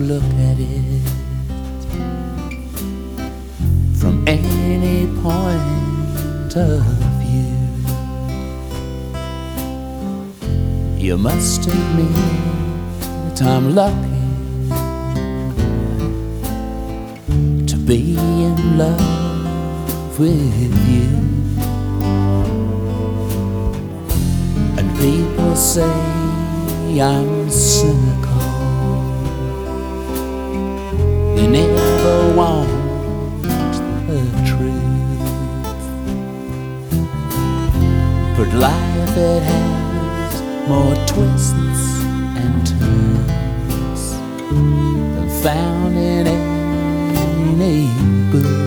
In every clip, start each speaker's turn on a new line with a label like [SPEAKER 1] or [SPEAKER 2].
[SPEAKER 1] look at it from any point of view. You must admit I'm lucky to be in love with you. And people say I'm cynical. They never want the truth, but life, it has more twists and turns than found in any book.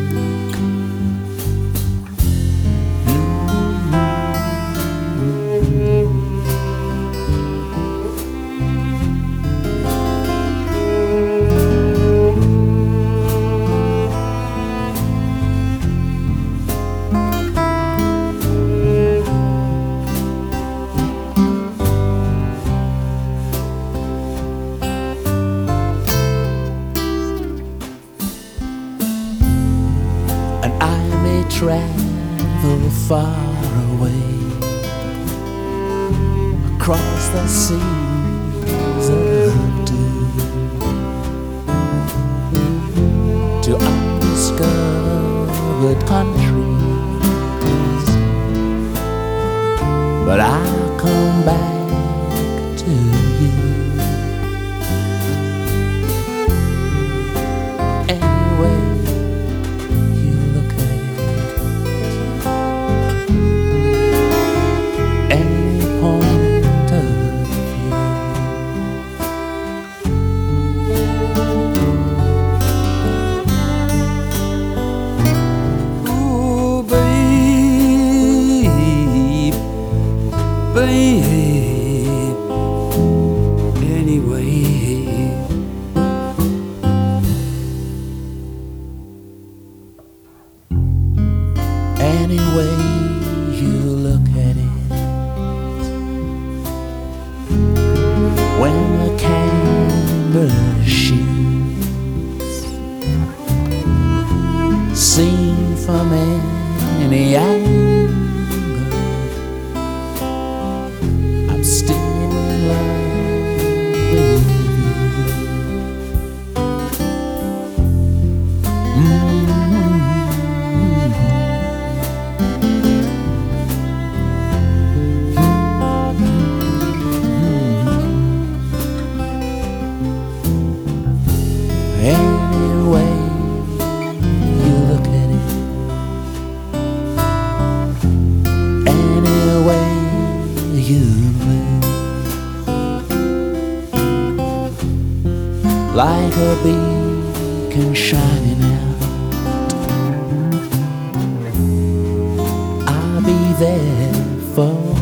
[SPEAKER 1] And I may travel far away across the seas of doom to undiscovered countries, but I'll come back to you. Babe, anyway, any way you look at it, when the camera shoots, seen from any angle, I'm still in love with any way you look at it, any way you move, like a beacon shining out, I'll be there for